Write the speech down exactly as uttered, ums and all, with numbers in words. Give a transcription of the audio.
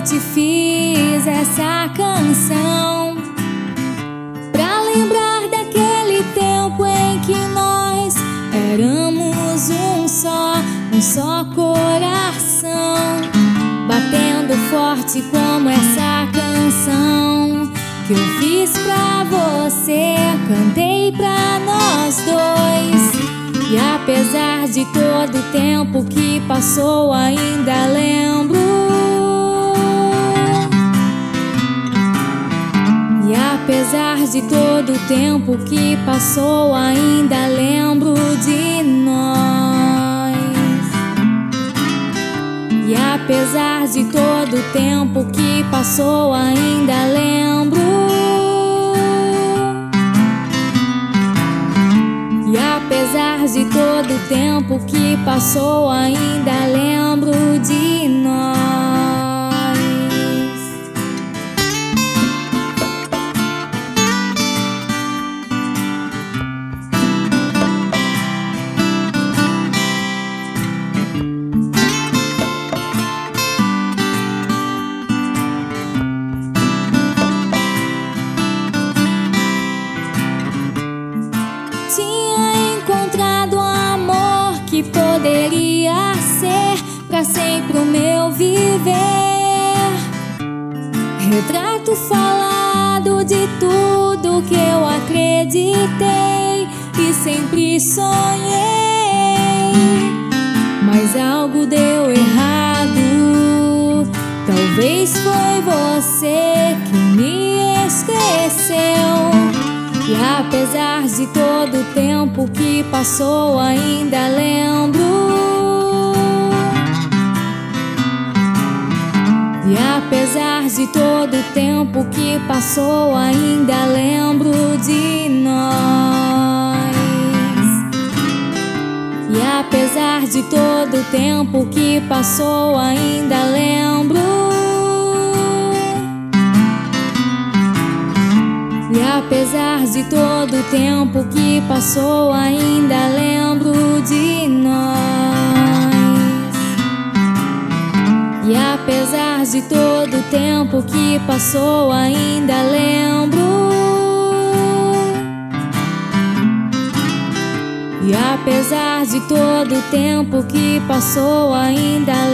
eu te fiz essa canção pra lembrar daquele tempo em que nós éramos um só, um só coração, batendo forte como essa canção que eu fiz pra você, cantei pra nós dois. E apesar de todo o tempo que passou, ainda lembro. E apesar de todo o tempo que passou, ainda lembro de nós. E apesar de todo o tempo que passou, ainda lembro. E apesar de todo o tempo que passou, ainda lembro de nós. Tinha encontrado amor que poderia ser pra sempre o meu viver. Retrato falado de tudo que eu acreditei e sempre sonhei. Mas algo deu errado. Talvez foi você que me esqueceu. E apesar de todo o tempo que passou, ainda lembro. E apesar de todo o tempo que passou, ainda lembro de nós. E apesar de todo o tempo que passou, ainda lembro. E apesar de todo o tempo que passou, ainda lembro de nós. E apesar de todo o tempo que passou, ainda lembro. E apesar de todo o tempo que passou, ainda